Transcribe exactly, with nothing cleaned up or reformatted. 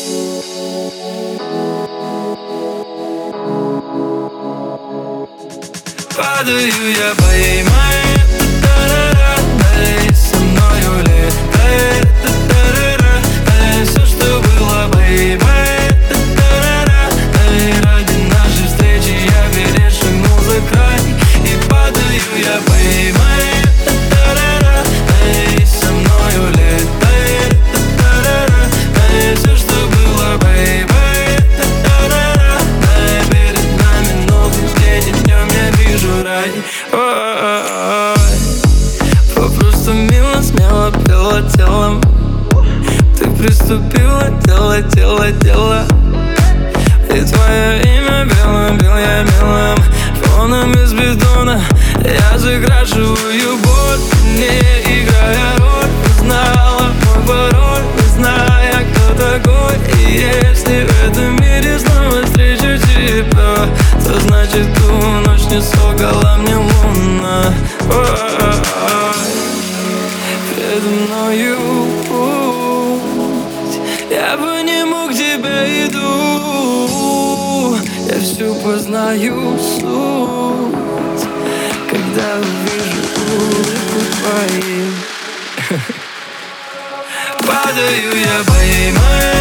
Падаю я, поймай, та-та-ра-ра, дай со мною летай, та-та-ра-ра, дай все, что было, поймай, та-та-ра-ра, дай ради нашей встречи я перешагнул за край. И падаю я, поймай, та-та-ра-ра, дай со мною летай, та-та-ра-ра, дай все, что было, поймай, та-та-ра-ра, дай перед нами новый день, и днем я вижу рай. Ой, попросту мило, смело пела телом. Ты приступила, дело, дело, дело. И твое имя белым, бел я белым фоном из бетона. Я закрашиваю боль, не играя роль. Узнала мой пароль, не зная, кто такой. И если в этом мире снова встречу тебя, то значит ту ночь не согала мне луна. Ой, передо мною путь, я по нему к тебе иду. Я всю познаю суть, когда увижу улыбку твою. Падаю я, поймай,